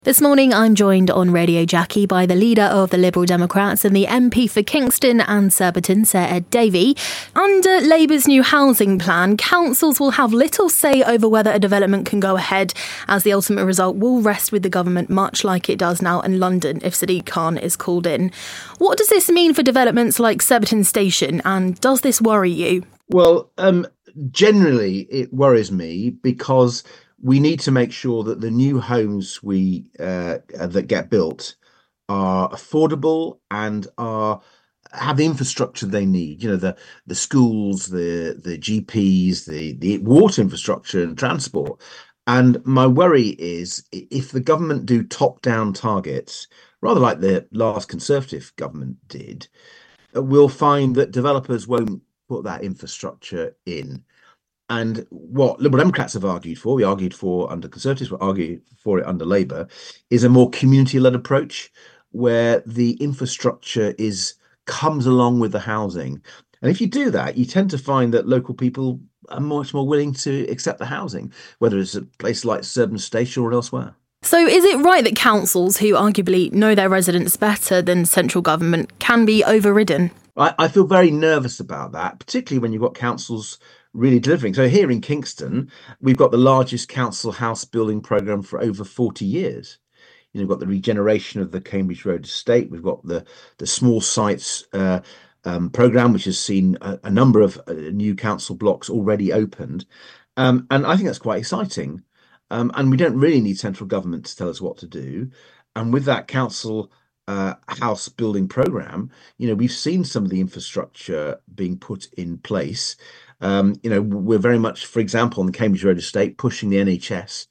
This morning, I'm joined on Radio Jackie by the leader of the Liberal Democrats and the MP for Kingston and Surbiton, Sir Ed Davey. Under Labour's new housing plan, councils will have little say over whether a development can go ahead, as the ultimate result will rest with the government, much like it does now in London if Sadiq Khan is called in. What does this mean for developments like Surbiton Station, and does this worry you? Well, generally, it worries me because we need to make sure that the new homes that get built are affordable and have the infrastructure they need. You know, the schools, the GPs, the water infrastructure and transport. And my worry is if the government do top-down targets, rather like the last Conservative government did, we'll find that developers won't put that infrastructure in. And what Liberal Democrats have argued for, we argued for under Conservatives, we argued for it under Labour, is a more community-led approach where the infrastructure comes along with the housing. And if you do that, you tend to find that local people are much more willing to accept the housing, whether it's a place like Surbiton Station or elsewhere. So is it right that councils, who arguably know their residents better than central government, can be overridden? I feel very nervous about that, particularly when you've got councils really delivering. So here in Kingston, we've got the largest council house building programme for over 40 years. You know, we've got the regeneration of the Cambridge Road estate. We've got the small sites programme, which has seen a number of new council blocks already opened. And I think that's quite exciting. And we don't really need central government to tell us what to do. And with that council house building programme, you know, we've seen some of the infrastructure being put in place. You know, we're very much, for example, on the Cambridge Road estate, pushing the NHS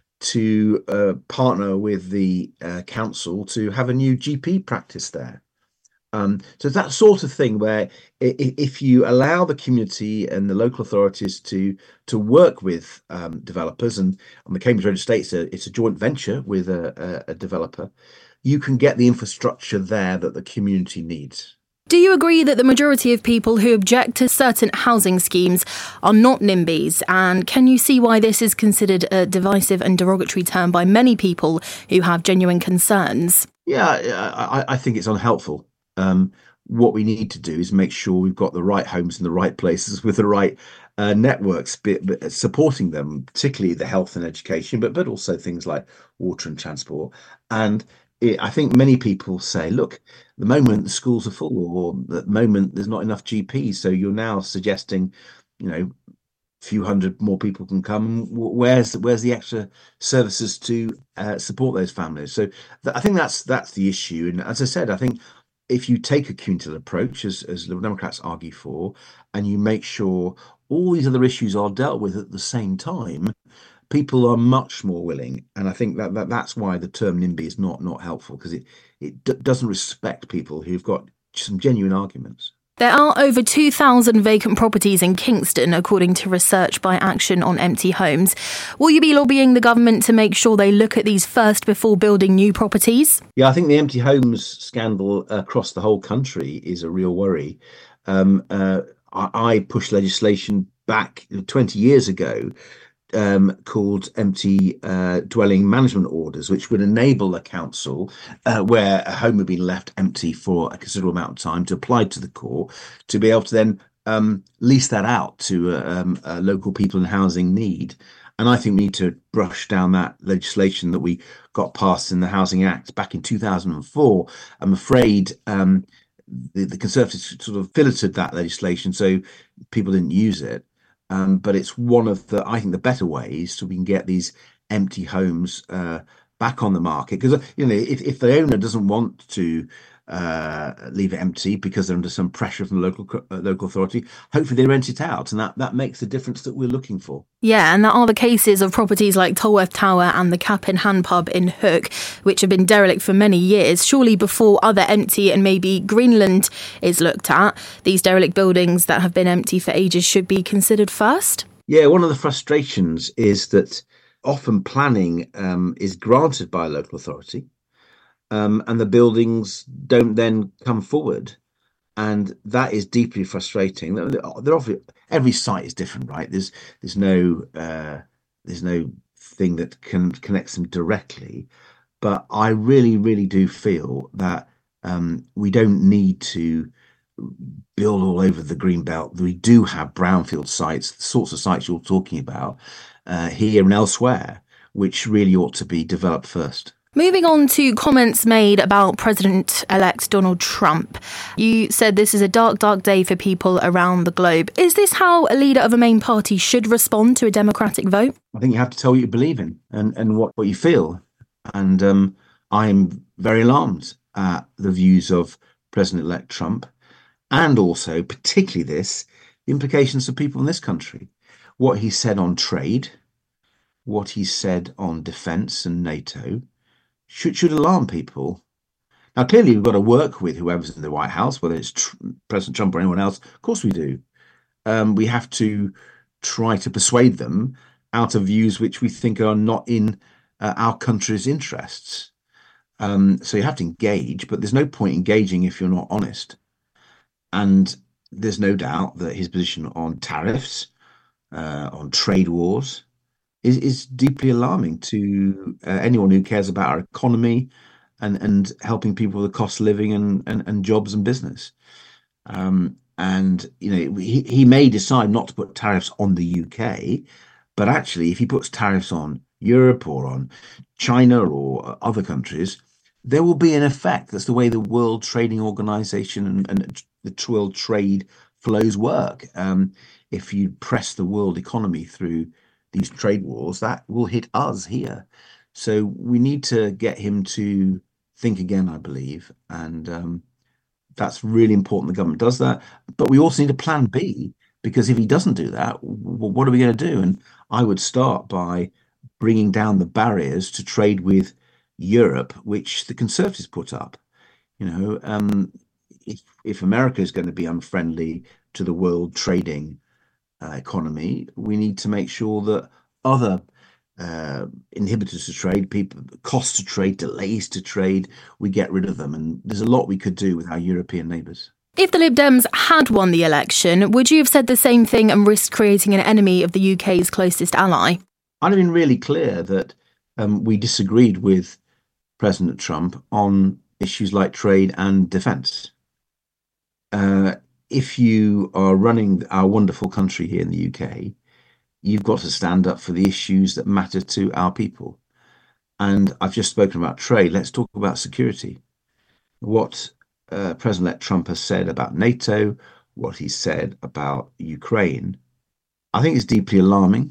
to partner with the council to have a new GP practice there. So that sort of thing where if you allow the community and the local authorities to work with developers, and on the Cambridge Road estate, it's a joint venture with a developer, you can get the infrastructure there that the community needs. Do you agree that the majority of people who object to certain housing schemes are not NIMBYs? And can you see why this is considered a divisive and derogatory term by many people who have genuine concerns? Yeah, I think it's unhelpful. What we need to do is make sure we've got the right homes in the right places with the right networks supporting them, particularly the health and education, but also things like water and transport. And I think many people say, look, the moment the schools are full, or the moment there's not enough GPs, so you're now suggesting, you know, a few hundred more people can come. Where's the extra services to support those families? So I think that's the issue. And as I said, I think if you take a community approach, as Liberal Democrats argue for, and you make sure all these other issues are dealt with at the same time, people are much more willing. And I think that's why the term NIMBY is not helpful, because it doesn't respect people who've got some genuine arguments. There are over 2,000 vacant properties in Kingston, according to research by Action on Empty Homes. Will you be lobbying the government to make sure they look at these first before building new properties? Yeah, I think the empty homes scandal across the whole country is a real worry. I pushed legislation back 20 years ago called empty dwelling management orders, which would enable a council where a home had been left empty for a considerable amount of time to apply to the court to be able to then lease that out to local people in housing need. And I think we need to brush down that legislation that we got passed in the Housing Act back in 2004. I'm afraid the Conservatives sort of filleted that legislation so people didn't use it. But it's one of I think the better ways so we can get these empty homes back on the market. Because, you know, if the owner doesn't want to leave it empty because they're under some pressure from the local authority, hopefully they rent it out, and that makes the difference that we're looking for. Yeah, and there are the cases of properties like Tolworth Tower and the Cap in Hand pub in Hook, which have been derelict for many years. Surely before other empty and maybe Greenland is looked at, these derelict buildings that have been empty for ages should be considered first? Yeah, one of the frustrations is that often planning is granted by a local authority, and the buildings don't then come forward. And that is deeply frustrating. Every site is different, right? There's no thing that connects them directly. But I really, really do feel that we don't need to build all over the green belt. We do have brownfield sites, the sorts of sites you're talking about here and elsewhere, which really ought to be developed first. Moving on to comments made about President-elect Donald Trump. You said this is a dark, dark day for people around the globe. Is this how a leader of a main party should respond to a Democratic vote? I think you have to tell what you believe in and what you feel. And I'm very alarmed at the views of President-elect Trump, and also, particularly the implications for people in this country. What he said on trade, what he said on defence and NATO should alarm people. Now, clearly, we've got to work with whoever's in the White House, whether it's President Trump or anyone else. Of course, we do. We have to try to persuade them out of views which we think are not in our country's interests. So you have to engage, but there's no point engaging if you're not honest. And there's no doubt that his position on tariffs, on trade wars, is deeply alarming to anyone who cares about our economy and helping people with the cost of living and jobs and business. And he may decide not to put tariffs on the UK, but actually, if he puts tariffs on Europe or on China or other countries, there will be an effect. That's the way the World Trading Organization and the world trade flows work. If you press the world economy through these trade wars, that will hit us here. So we need to get him to think again, I believe. And that's really important the government does that. But we also need a plan B, because if he doesn't do that, what are we going to do? And I would start by bringing down the barriers to trade with Europe, which the Conservatives put up. If America is going to be unfriendly to the world trading economy, we need to make sure that other inhibitors to trade, people, costs to trade, delays to trade, we get rid of them. And there's a lot we could do with our European neighbours. If the Lib Dems had won the election, would you have said the same thing and risked creating an enemy of the UK's closest ally? I'd have been really clear that we disagreed with President Trump on issues like trade and defence. If you are running our wonderful country here in the UK, you've got to stand up for the issues that matter to our people. And I've just spoken about trade. Let's talk about security. What President-elect Trump has said about NATO, what he said about Ukraine, I think is deeply alarming.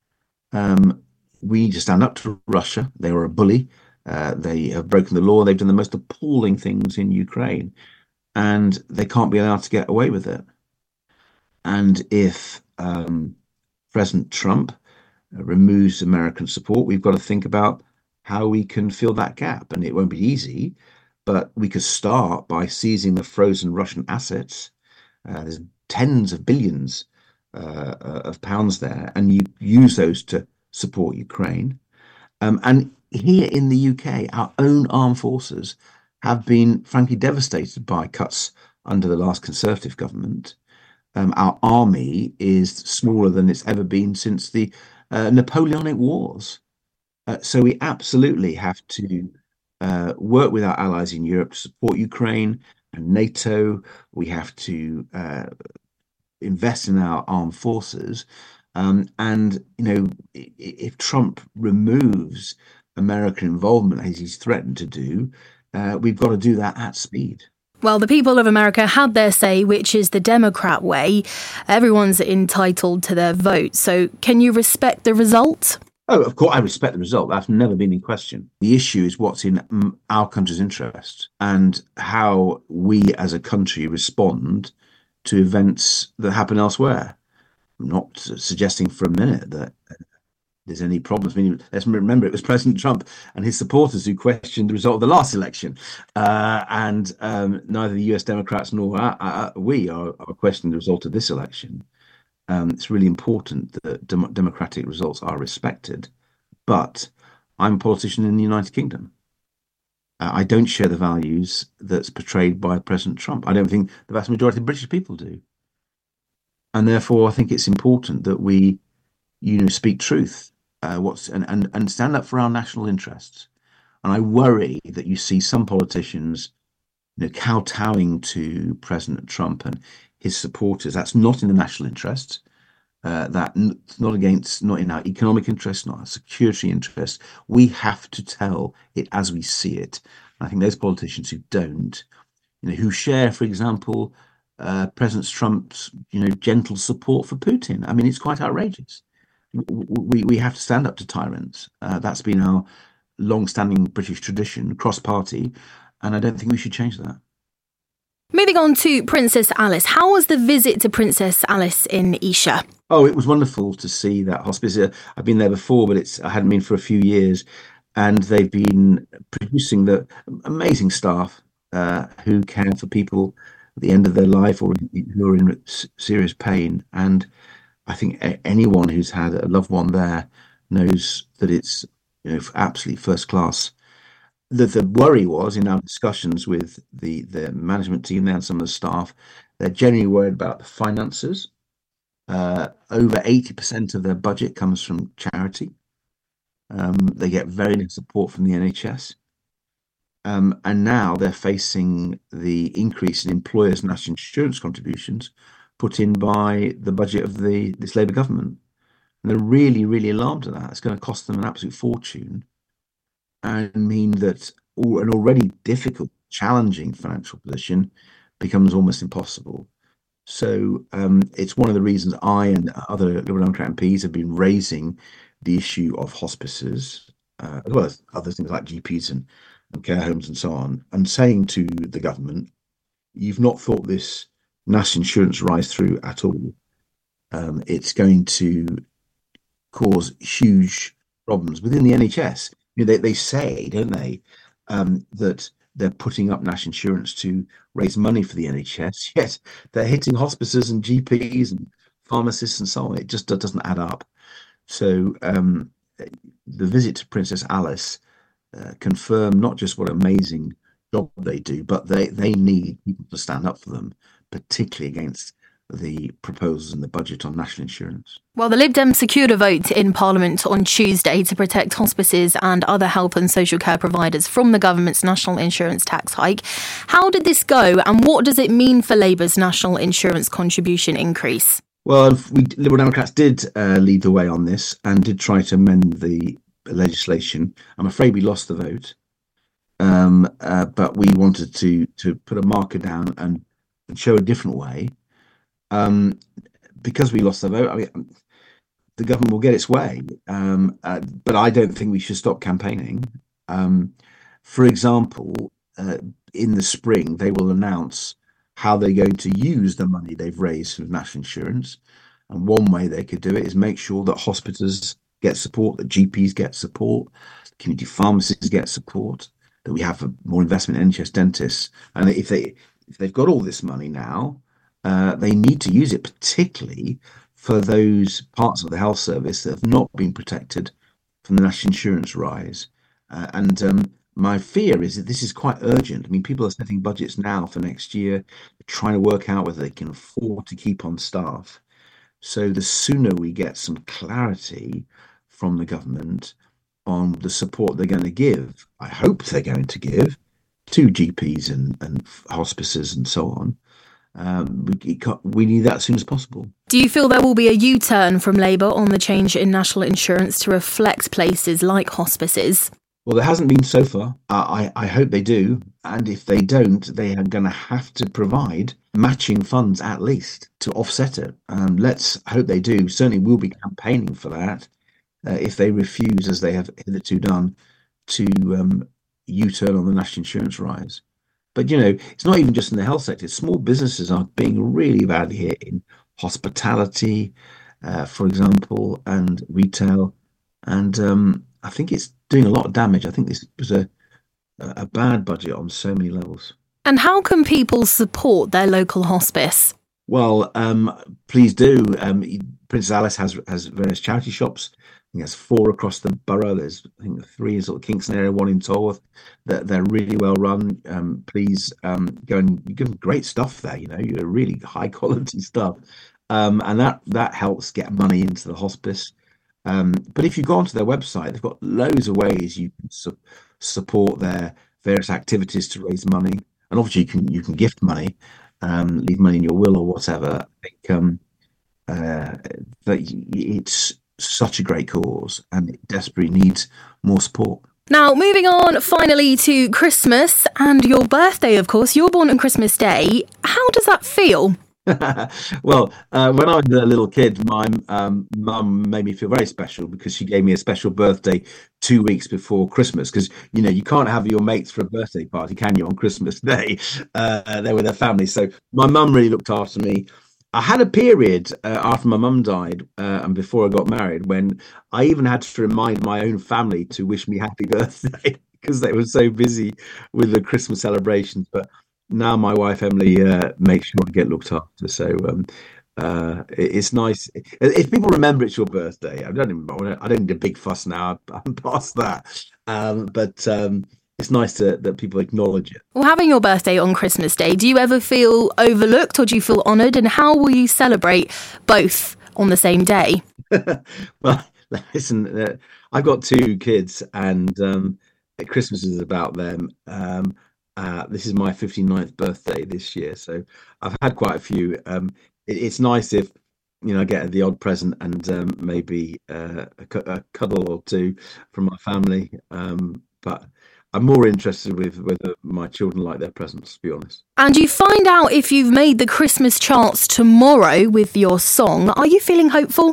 We need to stand up to Russia. They were a bully. They have broken the law. They've done the most appalling things in Ukraine, and they can't be allowed to get away with it. And if President Trump removes American support, we've got to think about how we can fill that gap. And it won't be easy, but we could start by seizing the frozen Russian assets. There's tens of billions of pounds there, and you use those to support Ukraine. And here in the UK, our own armed forces have been frankly devastated by cuts under the last Conservative government. Our army is smaller than it's ever been since the Napoleonic Wars. So we absolutely have to work with our allies in Europe to support Ukraine and NATO. We have to invest in our armed forces. And if Trump removes American involvement, as he's threatened to do, we've got to do that at speed. Well, the people of America had their say, which is the Democrat way. Everyone's entitled to their vote. So can you respect the result? Oh, of course, I respect the result. That's never been in question. The issue is what's in our country's interest and how we as a country respond to events that happen elsewhere. I'm not suggesting for a minute that there's any problems. I mean, let's remember it was President Trump and his supporters who questioned the result of the last election. And neither the US Democrats nor we are questioning the result of this election. It's really important that democratic results are respected. But I'm a politician in the United Kingdom. I don't share the values that's portrayed by President Trump. I don't think the vast majority of British people do. And therefore, I think it's important that we, speak truth, and stand up for our national interests. And I worry that you see some politicians, kowtowing to President Trump and his supporters. That's not in the national interest. Not in our economic interest, not our security interest. We have to tell it as we see it. And I think those politicians who don't, who share, for example, President Trump's, gentle support for Putin. I mean, it's quite outrageous. We have to stand up to tyrants. That's been our long-standing British tradition, cross-party, and I don't think we should change that. Moving on to Princess Alice. How was the visit to Princess Alice in Esher? Oh, it was wonderful to see that hospice. I've been there before, but I hadn't been for a few years, and they've been producing the amazing staff who care for people at the end of their life or who are in serious pain. And I think anyone who's had a loved one there knows that it's absolutely first class. The worry was in our discussions with the management team there and some of the staff, they're generally worried about the finances. Over 80% of their budget comes from charity. They get very little support from the NHS. And now they're facing the increase in employers' national insurance contributions put in by the budget of this Labour government. And they're really, really alarmed at that. It's going to cost them an absolute fortune and mean that an already difficult, challenging financial position becomes almost impossible. So it's one of the reasons I and other Liberal Democrat MPs have been raising the issue of hospices, as well as other things like GPs and care homes and so on, and saying to the government, you've not thought this national insurance rise through at all. It's going to cause huge problems within the NHS. They say, don't they, that they're putting up national insurance to raise money for the NHS, yet they're hitting hospices and GPs and pharmacists and so on. It just doesn't add up. So the visit to Princess Alice confirmed not just what an amazing job they do, but they need people to stand up for them, particularly against the proposals in the budget on national insurance. Well, the Lib Dems secured a vote in Parliament on Tuesday to protect hospices and other health and social care providers from the government's national insurance tax hike. How did this go, and what does it mean for Labour's national insurance contribution increase? Well, Liberal Democrats did lead the way on this and did try to amend the legislation. I'm afraid we lost the vote, but we wanted to put a marker down and show a different way. Because we lost the vote, I mean, the government will get its way, but I don't think we should stop campaigning. For example, in the spring, they will announce how they're going to use the money they've raised from national insurance. And one way they could do it is make sure that hospitals get support, that GPs get support, community pharmacists get support, that we have more investment in NHS dentists. And if they've got all this money now, they need to use it, particularly for those parts of the health service that have not been protected from the national insurance rise. My fear is that this is quite urgent. I mean, people are setting budgets now for next year, trying to work out whether they can afford to keep on staff. So the sooner we get some clarity from the government on the support they're going to give, I hope they're going to give to GPs and hospices and so on, we need that as soon as possible. Do you feel there will be a U-turn from Labour on the change in national insurance to reflect places like hospices? Well, there hasn't been so far. I hope they do. And if they don't, they are going to have to provide matching funds at least to offset it. Let's hope they do. Certainly we'll be campaigning for that if they refuse, as they have hitherto done, to U-turn on the national insurance rise. But, it's not even just in the health sector. Small businesses are being really badly hit in hospitality, for example, and retail. And I think it's doing a lot of damage. I think this was a bad budget on so many levels. And how can people support their local hospice? Well, please do. Princess Alice has various charity shops. I think there's 4 across the borough. There's, I think, 3 in sort of Kingston area, 1 in Tolworth. They're really well run. Please go and you give them great stuff there. You're really high quality stuff, and that helps get money into the hospice. But if you go onto their website, they've got loads of ways you can support their various activities to raise money. And obviously, you can gift money, leave money in your will or whatever. I think uh, it's such a great cause, and it desperately needs more support. Now, moving on finally to Christmas and your birthday, of course. You're born on Christmas Day. How does that feel? Well, when I was a little kid, my mum made me feel very special because she gave me a special birthday 2 weeks before Christmas. Because you can't have your mates for a birthday party, can you, on Christmas Day? They're with their family. So my mum really looked after me. I had a period after my mum died and before I got married when I even had to remind my own family to wish me happy birthday because they were so busy with the Christmas celebrations. But now my wife Emily makes sure I get looked after. So it's nice if people remember it's your birthday. I don't need a big fuss now. I'm past that. But it's nice that people acknowledge it. Well, having your birthday on Christmas Day, do you ever feel overlooked or do you feel honoured? And how will you celebrate both on the same day? Well, listen, I've got two kids, and Christmas is about them. This is my 59th birthday this year, so I've had quite a few. It's nice if I get the odd present and maybe a cuddle or two from my family. But I'm more interested with whether my children like their presents, to be honest. And you find out if you've made the Christmas charts tomorrow with your song. Are you feeling hopeful?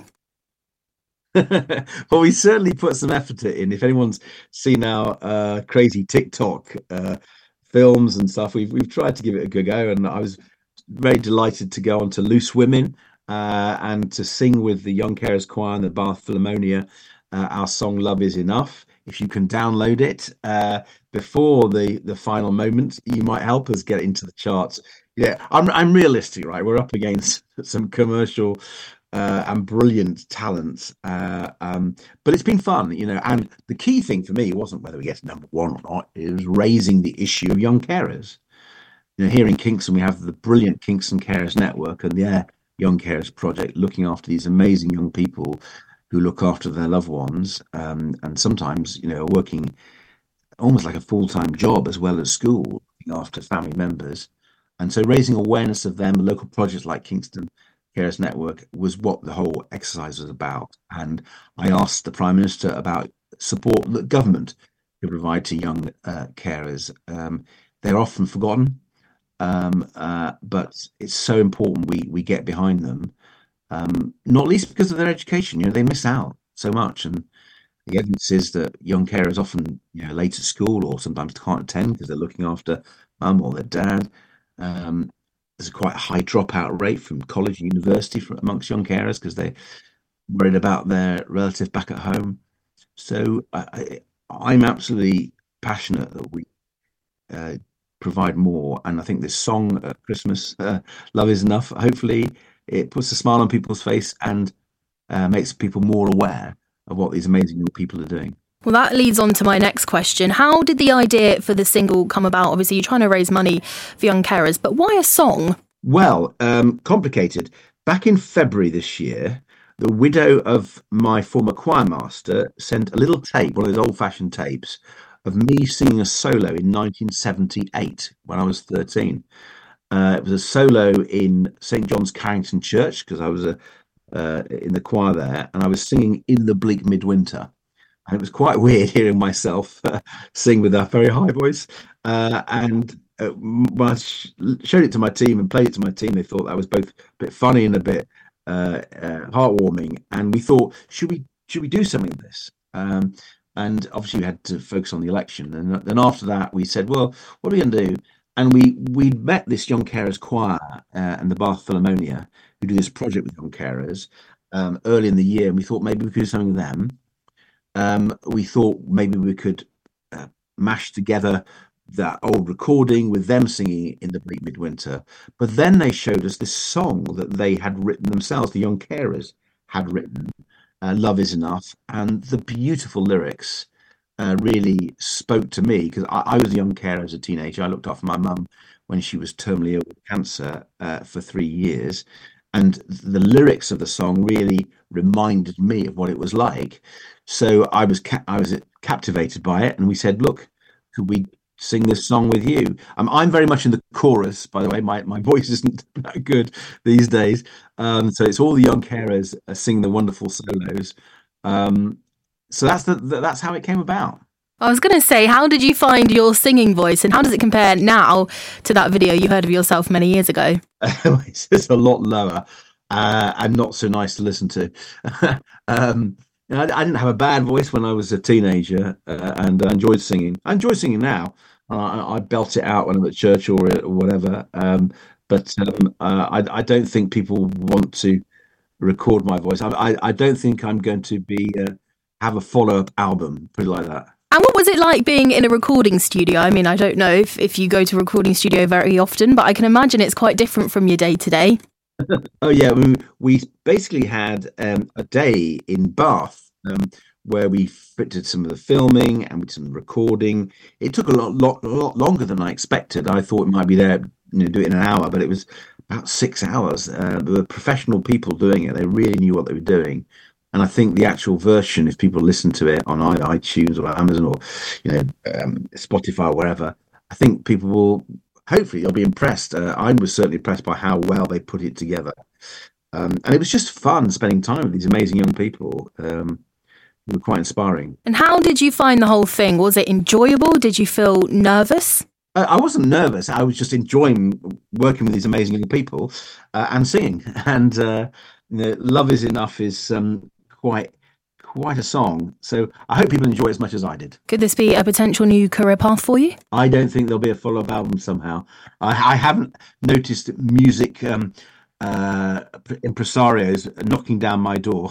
Well, we certainly put some effort in. If anyone's seen our crazy TikTok films and stuff, we've tried to give it a good go, and I was very delighted to go on to Loose Women and to sing with the Young Carers Choir and the Bath Philharmonia our song "Love Is Enough." If you can download it before the final moment, you might help us get into the charts. Yeah, I'm realistic, right? We're up against some commercial and brilliant talents, but it's been fun, And the key thing for me wasn't whether we get number one or not; it was raising the issue of young carers. Here in Kingston, we have the brilliant Kingston Carers Network and their Young Carers Project, looking after these amazing young people who look after their loved ones, and sometimes, are working almost like a full-time job as well as school, looking after family members. And so raising awareness of them, local projects like Kingston Carers Network was what the whole exercise was about. And I asked the Prime Minister about support that government could provide to young carers. They're often forgotten, but it's so important we get behind them. Not least because of their education. They miss out so much, and the evidence is that young carers often, late at school or sometimes can't attend because they're looking after mum or their dad. There's a quite high dropout rate from college and university amongst young carers because they're worried about their relative back at home. So I'm absolutely passionate that we provide more, and I think this song at Christmas, "Love Is Enough," hopefully it puts a smile on people's face and makes people more aware of what these amazing young people are doing. Well, that leads on to my next question. How did the idea for the single come about? Obviously, you're trying to raise money for young carers, but why a song? Well, complicated. Back in February this year, the widow of my former choir master sent a little tape, one of those old-fashioned tapes, of me singing a solo in 1978 when I was 13. It was a solo in St John's Carrington Church because I was in the choir there, and I was singing "In the Bleak Midwinter." And it was quite weird hearing myself sing with a very high voice. And when I showed it to my team and played it to my team, they thought that was both a bit funny and a bit heartwarming. And we thought, should we do something with this? And obviously we had to focus on the election. And then after that, we said, well, what are we going to do? And we met this Young Carers Choir and the Bath Philharmonia, who do this project with young carers early in the year. And we thought maybe we could do something with them. We thought maybe we could mash together that old recording with them singing "In the Bleak Midwinter." But then they showed us this song that they had written themselves, the young carers had written, "Love Is Enough." And the beautiful lyrics really spoke to me because I was a young carer as a teenager. I looked after my mum when she was terminally ill with cancer for 3 years. And the lyrics of the song really reminded me of what it was like. So I was captivated by it, and we said, look, could we sing this song with you? I'm very much in the chorus, by the way. My voice isn't that good these days, so it's all the young carers sing the wonderful solos. Um, so that's how it came about. I was going to say, how did you find your singing voice and how does it compare now to that video you heard of yourself many years ago? It's just a lot lower and not so nice to listen to. I didn't have a bad voice when I was a teenager, and I enjoyed singing. I enjoy singing now. I belt it out when I'm at church or whatever. I don't think people want to record my voice. I don't think I'm going to be have a follow-up album, put it like that. And what was it like being in a recording studio? I mean, I don't know if you go to a recording studio very often, but I can imagine it's quite different from your day to day. Oh yeah, we basically had a day in Bath where we did some of the filming and we did some recording. It took a lot longer than I expected. I thought it might be there, do it in an hour, but it was about 6 hours. There were professional people doing it. They really knew what they were doing. And I think the actual version, if people listen to it on iTunes or Amazon or Spotify or wherever, I think people will hopefully they'll be impressed. I was certainly impressed by how well they put it together, and it was just fun spending time with these amazing young people. Who were quite inspiring. And how did you find the whole thing? Was it enjoyable? Did you feel nervous? I wasn't nervous. I was just enjoying working with these amazing young people and singing. And "Love Is Enough" is quite a song. So I hope people enjoy it as much as I did. Could this be a potential new career path for you? I don't think there'll be a follow-up album somehow. I haven't noticed music impresarios knocking down my door.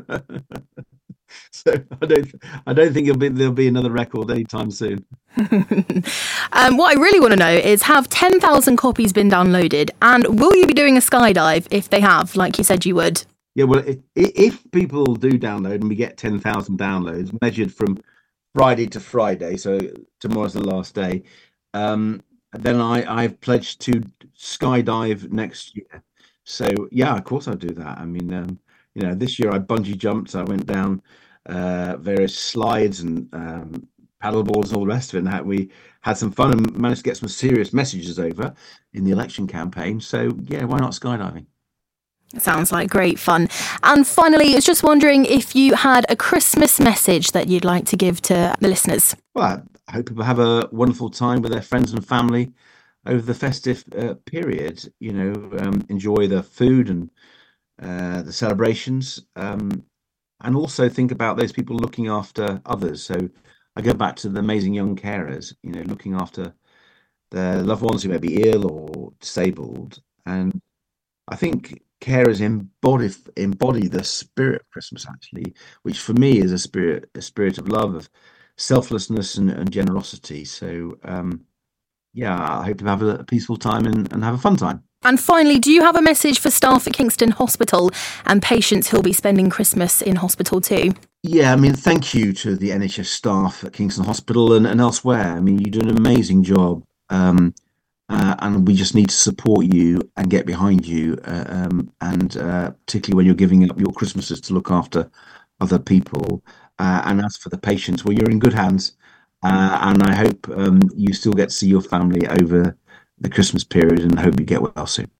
So I don't think there'll be another record anytime soon. What I really want to know is, have 10,000 copies been downloaded, and will you be doing a skydive if they have, like you said you would? Yeah, well, if people do download and we get 10,000 downloads measured from Friday to Friday, so tomorrow's the last day, then I've pledged to skydive next year. So yeah, of course I'll do that. I mean, this year I bungee jumped. I went down various slides and paddle boards and all the rest of it. And we had some fun and managed to get some serious messages over in the election campaign. So yeah, why not skydiving? Sounds like great fun. And finally, I was just wondering if you had a Christmas message that you'd like to give to the listeners. Well, I hope people have a wonderful time with their friends and family over the festive period. Enjoy the food and the celebrations, and also think about those people looking after others. So I go back to the amazing young carers, looking after their loved ones who may be ill or disabled. And I think carers embody the spirit of Christmas, actually, which for me is a spirit of love, of selflessness and generosity. So I hope you have a peaceful time and have a fun time. And finally, do you have a message for staff at Kingston Hospital and patients who'll be spending Christmas in hospital too? Yeah, I mean, thank you to the NHS staff at Kingston Hospital and elsewhere. I mean, you do an amazing job, and we just need to support you and get behind you, and particularly when you're giving up your Christmases to look after other people. And as for the patients, well, you're in good hands, and I hope you still get to see your family over the Christmas period, and hope you get well soon.